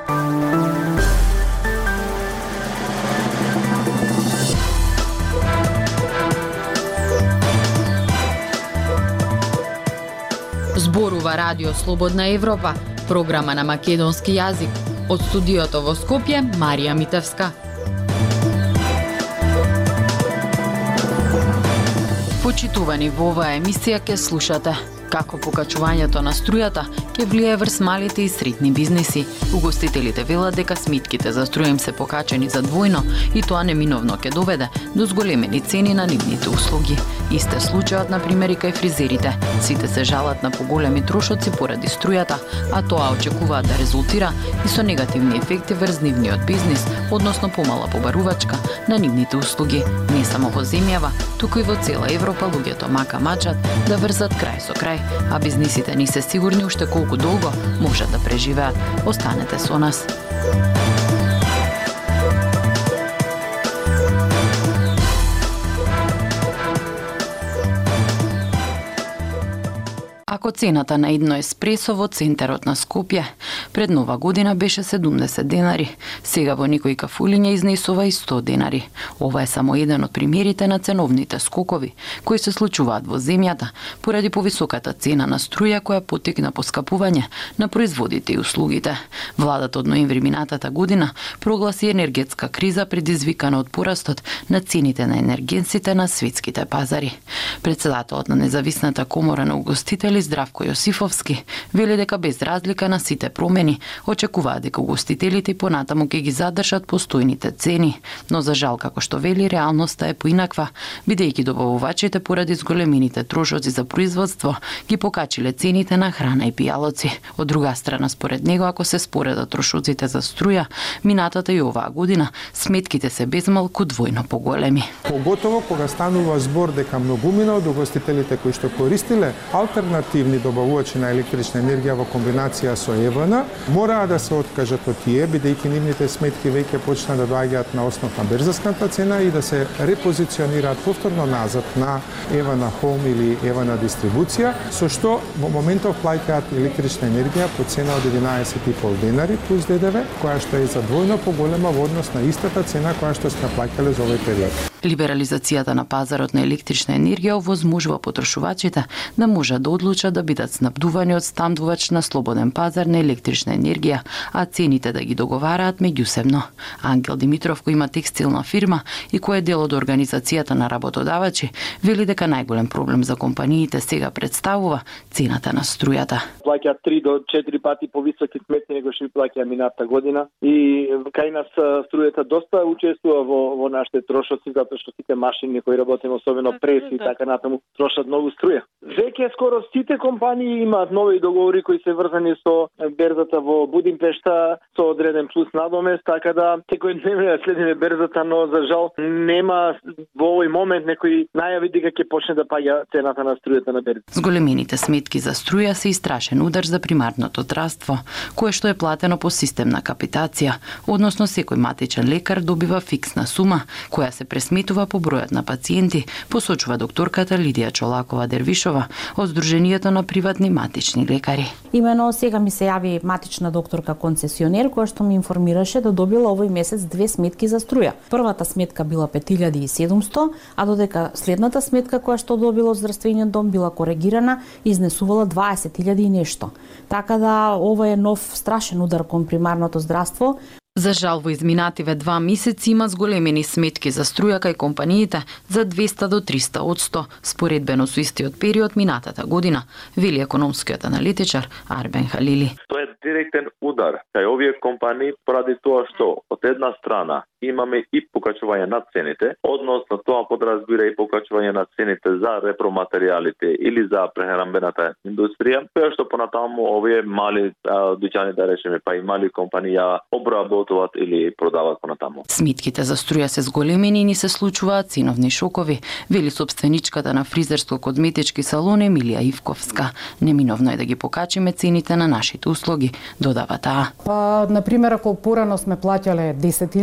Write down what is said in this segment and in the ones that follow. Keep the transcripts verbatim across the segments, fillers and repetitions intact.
Зборува Радио Слободна Европа, програма на македонски јазик. Од студиото во Скопје, Марија Митевска. Почитувани, во оваа емисија ќе слушате како покачувањето на струјата ќе влие врз малите и средни бизнеси. Угостителите велат дека сметките за струја им се покачени за двојно и тоа неминовно ќе доведе до зголемени цени на нивните услуги. Исте случајот на пример и кај фризерите. Сите се жалат на поголеми трошоци поради струјата, а тоа очекуваат да резултира и со негативни ефекти врз нивниот бизнис, односно помала побарувачка на нивните услуги. Не само во земјава, туку и во цела Европа луѓето мака мачат да врзат крај со крај, а бизнисите не се сигурни уште колку долго можат да преживеат. Останете со нас. Ако цената на едно еспресо во центарот на Скопје пред нова година беше седумдесет денари, сега во некои кафулиња изнесува и сто денари. Ова е само еден од примерите на ценовните скокови кои се случуваат во земјата поради повисоката цена на струја која поттикна поскапување на производите и услугите. Владата од ноември минатата година прогласи енергетска криза предизвикана од порастот на цените на енергенсите на светските пазари. Председателот на Независната комора на угостители Здравко Јосифовски вели дека без разлика на сите промени очекуваат дека угостителите понатаму ќе ги задржат постојните цени, но за жал како што вели реалноста е поинаква, бидејќи добавувачите поради зголемените трошоци за производство ги покачиле цените на храна и пијалоци. Од друга страна, според него, ако се споредат трошоците за струја, минатата и оваа година сметките се безмалку двојно поголеми. Поготово кога станува збор дека многумина од угостителите кои што користиле алтернативни добавувачи на електрична енергија во комбинација со ЕВН, мораа да се откажат од тие, бидејќи нивните сметки веќе почна да доаѓаат на основ на берзаската цена и да се репозиционираат повторно назад на ЕВН Home или ЕВН дистрибуција, со што во моментов плаќаат електрична енергија по цена од единаесет и пол денари плюс ДДВ, која што е за двојно поголема во однос на истата цена која што сме плаќале за овој период. Либерализацијата на пазарот на електрична енергија овозможува потрошувачите да можат да одлучат да бидат снабдувани од снабдувач на слободен пазар на електрична енергија, а цените да ги договараат меѓусебно. Ангел Димитров, кој има текстилна фирма и кој е дел од организацијата на работодавачи, вели дека најголем проблем за компаниите сега представува цената на струјата. Плаќаат три до четири пати повисоки сметки него што плаќаа минатата година и кај нас струјата доста учествува во во нашите трошоци, затоа што сите машини кои работиме, особено преси и така натаму, трошат многу струја. Веќе скоро сите компании имаат нови договори кои се врзани со берзата во Будимпешта со одреден плюс надомест, така да секој ден да следиме берзата, но за жал нема во овој момент некои најави дека ќе почне да паѓа цената на струјата на берзата. Зголемените сметки за струја се и страшен удар за примарното здравство, кое што е платено по систем на капитација, односно секој матичен лекар добива фиксна сума која се пресметува по бројот на пациенти, посочува докторката Лидија Чолакова-Дервишова од Сдруженијето на приватни матични лекари. Имено сега ми се јави матична докторка концесионер која што ми информираше да добила овој месец две сметки за струја. Првата сметка била пет илјади и седумсто, а додека следната сметка која што добила од здравствениот дом била коригирана и изнесувала дваесет илјади и нешто. Така да ова е нов страшен удар кон примарното здравство. За жал во изминативе два месеци има зголемени сметки за струја кај компаниите за двеста до триста одсто, споредбено со истиот период минатата година, вели економскиот аналитичар Арбен Халили. Тоа е директен удар кај овие компании поради тоа што од една страна имаме и покачување на цените, односно тоа подразбира и покачување на цените за репроматеријалите или за прехранбената индустрија, која што понатаму овие мали дуќани, да речеме, па и мали компании ја обработуваат или продаваат понатаму. Сметките за струја се зголемени и ни се случуваат ценовни шокови, вели собственичката на фризерско-козметички салон Емилија Ивковска. Неминовно е да ги покачиме цените на нашите услуги, додава таа. Па, на пример, ако порано сме плаќале десет илјади за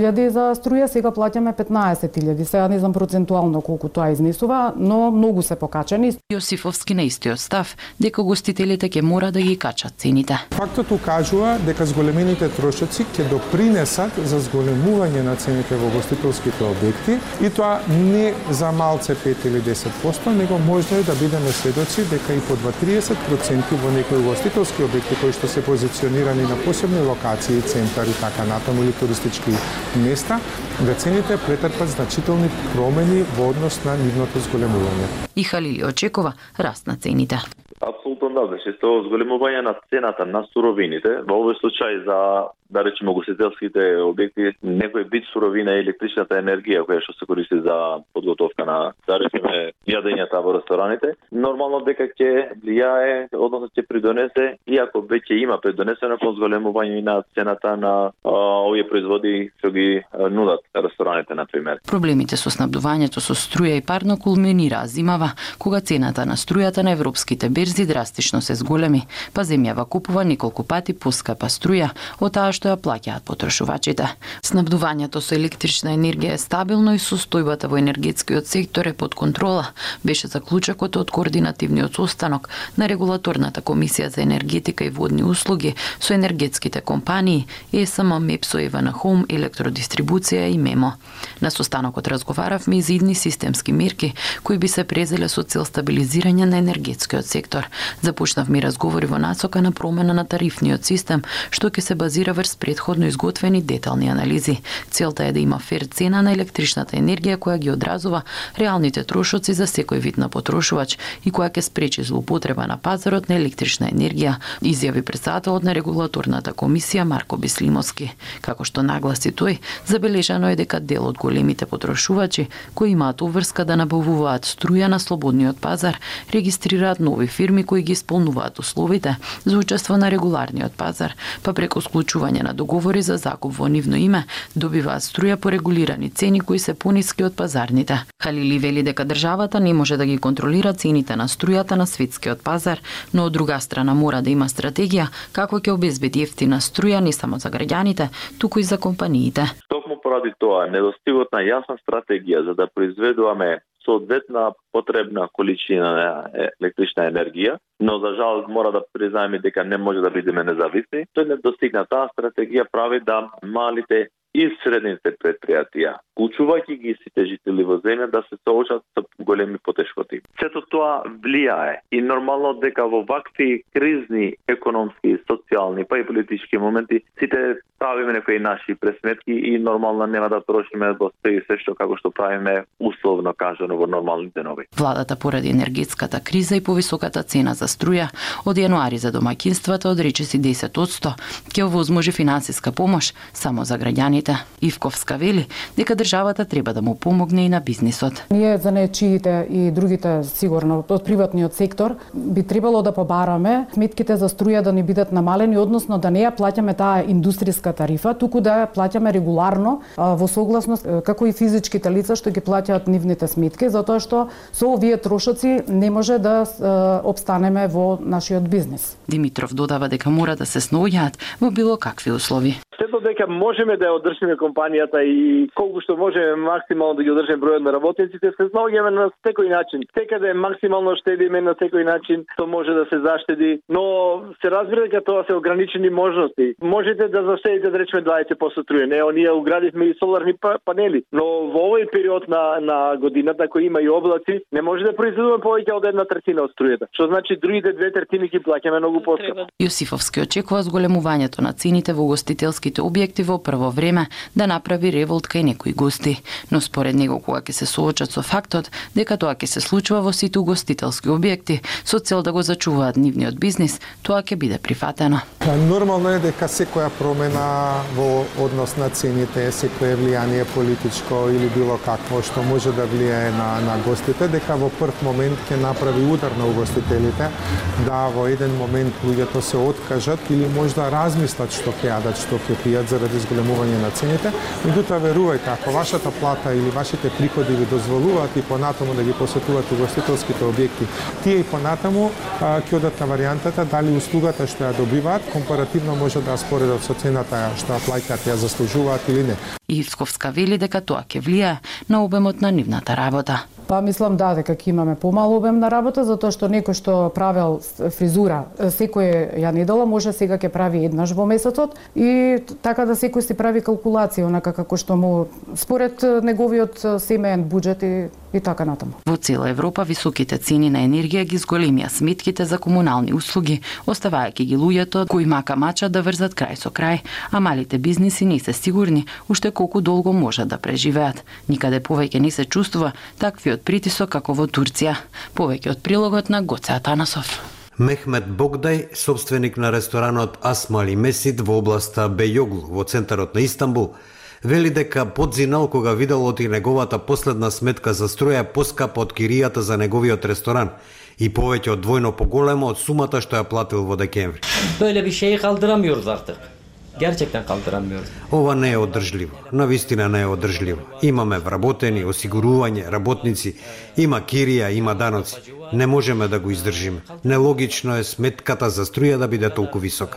за струја, сега плаќаме петнаесет илјади. Сега не знам процентуално колку тоа изнесува, но многу се покачени. Јосифовски на истиот став дека гостителите ќе мора да ги качат цените. Фактот укажува дека зголемените трошоци ќе допринесат за зголемување на цените во гостителските објекти и тоа не за малце пет или десет проценти, него можно е да бидеме сведоци дека и по два триесет проценти во некои гостителски објекти кои што се позиционирани на посебни локации, центари, така натаму или туристички места, да цените претрпат значителни промени во однос на нивното зголемување. И Халили очекува раст на цените. Апсолутно да, беше тоа зголемување на цената на суровините, во овој случај за да речеме гостителските објекти, некој вид суровина е електричната енергија која што се користи за подготовка на, да речеме, јадењата во рестораните, нормално дека ќе влијае, односно ќе придонесе, иако веќе има придонесено кон зголемување на цената на а, овие производи што ги нудат рестораните, на пример. Проблемите со снабдувањето со струја и парно кулминираа зимава, кога цената на струјата на европските берзи драстично се зголеми, па земјава купува неколку пати поскапа струја од таа што ја плаќаат потрошувачите. Снабдувањето со електрична енергија е стабилно и состојбата во енергетскиот сектор е под контрола, беше заклучокот од координативниот состанок на регулаторната комисија за енергетика и водни услуги со енергетските компании Е С М, Мепсо, Евана Хоум, Електродистрибуција и Мемо. На состанокот разговаравме и за идни системски мерки кои би се презеле со цел стабилизирање на енергетскиот сектор. Започнавме разговори во насока на промена на тарифниот систем, што ќе се базира врз предходно изготвени детални анализи. Целта е да има фер цена на електричната енергија која ги одразува реалните трошоци за секој вид на потрошувач и која ќе спречи злоупотреба на пазарот на електрична енергија, изјави претседателот на регулаторната комисија Марко Беслимовски. Како што нагласи тој, забележано е дека дел од големите потрошувачи кои имаат обврска да набавуваат струја на слободниот пазар, регистрираат нови фирми кои ги исполнуваат условите за учество на регуларниот пазар, па преку склучување на договори за закуп во нивно име добиваат струја по регулирани цени кои се пониски од пазарните. Халили вели дека државата не може да ги контролира цените на струјата на светскиот пазар, но од друга страна мора да има стратегија како ќе обезбеди ефтина струја не само за граѓаните, туку и за компаниите. Токму поради тоа, недостигот на јасна стратегија за да произведуваме соодветна потребна количина на електрична енергија, но за жал мора да признаеме дека не може да бидеме независни. Тој недостигнатаа стратегија прави да малите и средните предпријатија, вклучувајќи ги сите жители во земја, да се соочат со големи потешкоти. Сето тоа влијае и нормално дека во вакви кризни економски, социјални, па и политички моменти сите правиме некои наши пресметки и нормално нема да трошиме во се и се што како што правиме условно кажано во нормални денови. Владата поради енергетската криза и повисоката цена за струја од јануари за домаќинствата одрече си десет одсто ќе овозможи финансиска помош само за граѓаните. Ивковска вели дека државата треба да му помогне и на бизнисот. Ние занаетчиите и другите сигурно од приватниот сектор би требало да побараме сметките за струја да не бидат намалени, односно да не ја плаќаме таа индустријска тарифа, туку да ја плаќаме регуларно во согласност како и физичките лица што ги плаќаат нивните сметки, затоа што со овие трошоци не може да обстанеме во нашиот бизнис. Димитров додава дека мора да се снаоѓаат во било какви услови. Сето дека можеме да ја одржиме компанијата и колку што можеме максимално да ги одржиме бројот на работниците, се снаоѓаме на секој начин. Секаде максимално штедиме на секој начин, што може да се заштеди, но се разбира дека тоа се ограничени можности. Можете да заштедите да речеме дваесет проценти струја. Не, ние уградивме и соларни панели, но во овој период на на годината кој има и облаци, не може да произведуваме повеќе од една третина од струјата. Што значи другите две третини ги плаќаме многу поскапо. Јосифовски очекува зголемувањето на цените во гостителските објекти во прво време да направи револт кај некои гости, но според него кога ќе се соочат со фактот дека тоа ќе се случува во сите угостителски објекти со цел да го зачуваат нивниот бизнис, тоа ќе биде прифатено. Нормално е дека секоја промена во однос на цените, секое влијание политичко или било какво што може да влијае на на гостите, дека во прв момент ќе направи удар на угостителите, да во еден момент луѓето се откажат или можда размислат што ќе јадат, што ќе пијат заради зголемување на цените. Меѓутоа верувајте, ако вашата плата или вашите приходи ви дозволуваат и понатаму да ги посетувате угостителските објекти, тие и понатаму ќе одат на варијантата дали услугата што ја добиваат компаративно може да ја споредат со цената што ја плаќаат, ја заслужуваат или не. Ивсковска вели дека тоа ќе влијае на обемот на нивната работа. Па мислам да, дека ќе имаме помал обем на работа, затоа што некој што правел фризура секој ја недела, може сега ќе прави еднаш во месецот и така да секој си прави калкулација, онака како што му според неговиот семеен буџет и, и така натаму. Во цела Европа високите цени на енергија ги зголемија сметките за комунални услуги, оставајќи ги луѓето кои мака мача да врзат крај со крај, а малите бизниси не се сигурни уште колку долго можат да преживеат. Никаде повеќе не се чувствува таквиот притисок како во Турција. Повеќе од прилогот на Гоце Атанасов. Мехмет Богдај, собственик на ресторанот Асмали Месид во областа Бејоглу во центарот на Истанбул, вели дека подзинал кога видел од и неговата последна сметка за струја поскапа од киријата за неговиот ресторан и повеќе од двојно поголема од сумата што ја платил во декември. Böyle bir şeyi kaldıramıyoruz artık. Gerçekten kaldıramıyoruz. Ова не е одржливо. Навистина не е одржливо. Имаме вработени, осигурување, работници, има кирија, има даноци. Не можеме да го издржиме. Нелогично е сметката за струја да биде толку висока.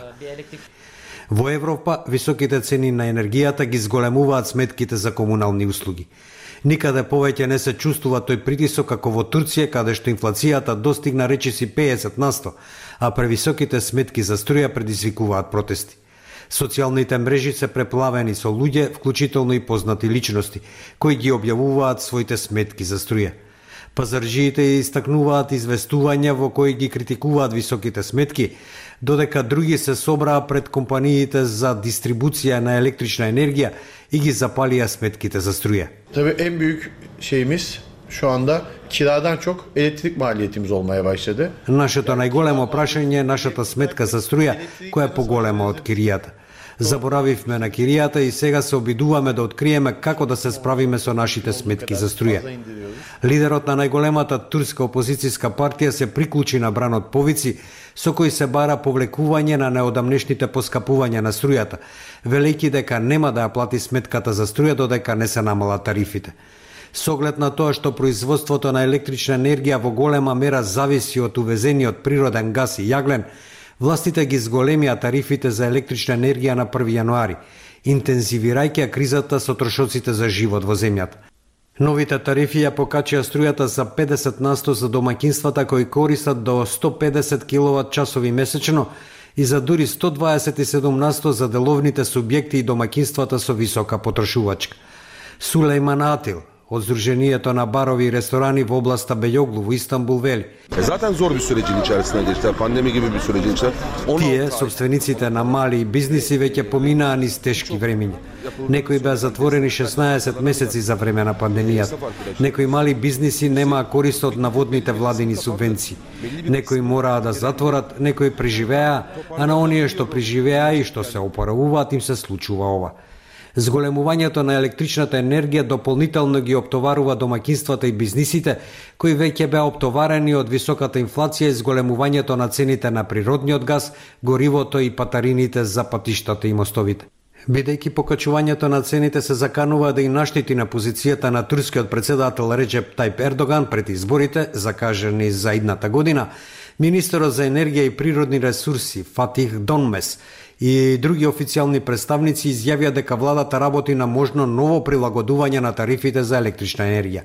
Во Европа, високите цени на енергијата ги зголемуваат сметките за комунални услуги. Никаде повеќе не се чувствува тој притисок како во Турција, каде што инфлацијата достигна речиси педесет на сто, а превисоките сметки за струја предизвикуваат протести. Социјалните мрежи се преплавени со луѓе, вклучително и познати личности, кои ги објавуваат своите сметки за струја. Пазарџиите истакнуваат известувања во кои ги критикуваат високите сметки, додека други се собраа пред компаниите за дистрибуција на електрична енергија и ги запалија сметките за струја. Tabii en büyük şeyimiz şu anda kiradan çok elektrik maliyetimiz olmaya başladı. Нашето најголемо прашање е нашата сметка за струја, која е поголема од киријата. Заборавивме на киријата и сега се обидуваме да откриеме како да се справиме со нашите сметки за струја. Лидерот на најголемата турска опозицијска партија се приклучи на бранот повици, со кој се бара повлекување на неодамнешните поскапувања на струјата, велејќи дека нема да ја плати сметката за струја додека не се намалат тарифите. Со оглед на тоа што производството на електрична енергија во голема мера зависи од увезениот природен газ и јаглен, властите ги зголемија тарифите за електрична енергија на први јануари, интензивирајќи кризата со трошоците за живот во земјата. Новите тарифи ја покачија струјата за педесет на сто за домаќинствата кои користат до сто педесет киловат часови месечно и за дури сто дваесет и седум на сто за деловните субјекти и домаќинствата со висока потрошувачка. Сулејман Атил од Сдруженијето на барови и ресторани во областа Бејоглу во Истанбул вели. Zaten zor bir sürecin içerisinden geçtiler. Pandemi gibi bir sürecin içinde. Тие, собствениците на мали бизниси, веќе поминаа низ тешки времиња. Некои беа затворени шеснаесет месеци за време на пандемијата. Некои мали бизниси немаа корист од наводните владини субвенции. Некои мораа да затворат, некои преживеа, а на оние што преживеа и што се опоравуваат им се случува ова. Зголемувањето на електричната енергија дополнително ги оптоварува домаќинствата и бизнисите, кои веќе беа оптоварени од високата инфлација и зголемувањето на цените на природниот газ, горивото и патарините за патиштата и мостовите. Бидејќи покачувањето на цените се заканува да и наштити на позицијата на турскиот председател Реджеп Тајп Ердоган пред изборите, закажани за идната година, министерот за енергија и природни ресурси Фатих Донмес и други официјални представници изјавија дека владата работи на можно ново прилагодување на тарифите за електрична енергија.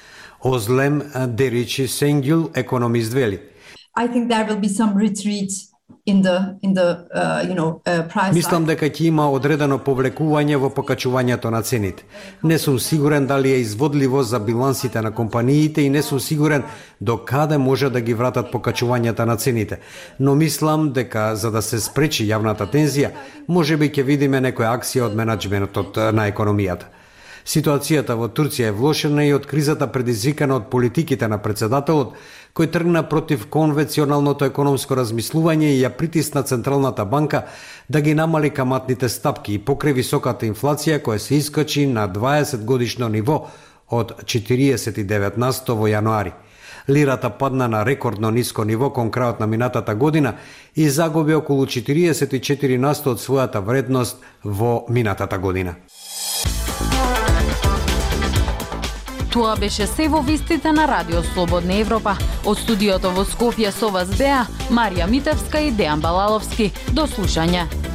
Озлем Деричи Сенгјул, економист, вели. I think there will be some retreat in the in the uh, you know uh, price. Мислам дека ќе има одредено повлекување во покачувањето на цените. Не сум сигурен дали е изводливо за билансите на компаниите и не сум сигурен до каде може да ги вратат покачувањата на цените. Но мислам дека за да се спречи јавната тензија, можеби ќе видиме некоја акција од менаџментот на економијата. Ситуацијата во Турција е влошена и од кризата предизвикана од политиките на председателот, кој тргна против конвенционалното економско размислување и ја притисна Централната банка да ги намали каматните стапки и покрај високата инфлација која се искачи на дваесет годишно ниво од четириесет и девет на сто во јануари. Лирата падна на рекордно ниско ниво кон крајот на минатата година и загуби околу четириесет и четири на сто од својата вредност во минатата година. Тоа беше се во вестите на Радио Слободна Европа. Од студиото во Скопје со вас беа Марија Митевска и Дејан Балаловски. До слушање.